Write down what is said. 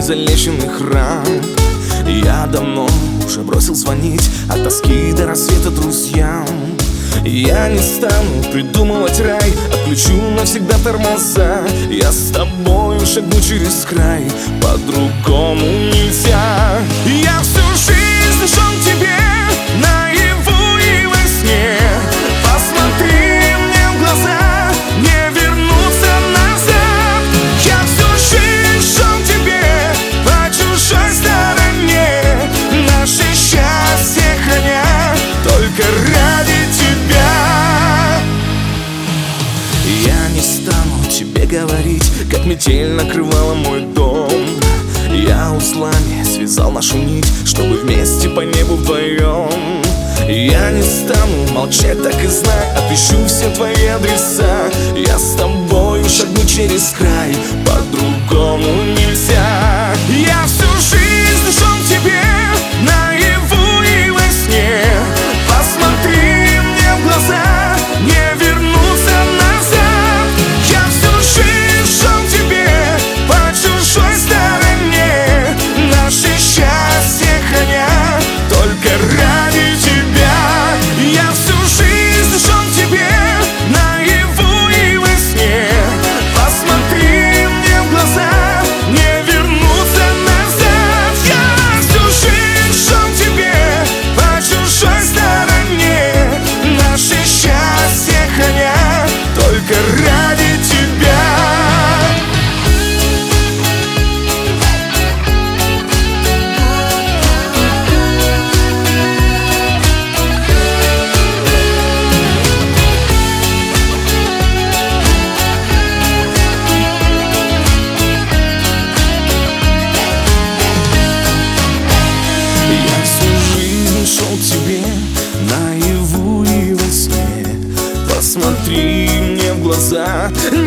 залеченных ран. Я давно уже бросил звонить от тоски до рассвета друзьям. Я не стану придумывать рай, отключу навсегда тормоза. Я с тобою шагну через край, по-другому нельзя. Я всю жизнь шел к тебе наяву и во сне. Посмотри мне в глаза, не вернуться назад. Я всю жизнь шел к тебе по чужой стороне, наше счастье храня только ради тебя. Я не стану тебе говорить, как метель накрывала мой дом. Я узлами связал нашу нить, чтобы вместе по небу вдвоем. Я не стану молчать, так и знай, отыщу все твои адреса. Я с тобою шагну через край, по-другому нельзя. Я всю жизнь шел к тебе наяву и во сне. Посмотри мне в глаза, не вернуться назад. Я всю жизнь шел к тебе по чужой стороне, наше счастье храня только ради тебя. Я всю жизнь шел к тебе наяву и во сне. Посмотри мне в глаза, не вернуться назад. Я всю жизнь шел к тебе по чужой стороне, наше счастье храня только ради тебя. Наяву и во сне. Посмотри мне в глаза,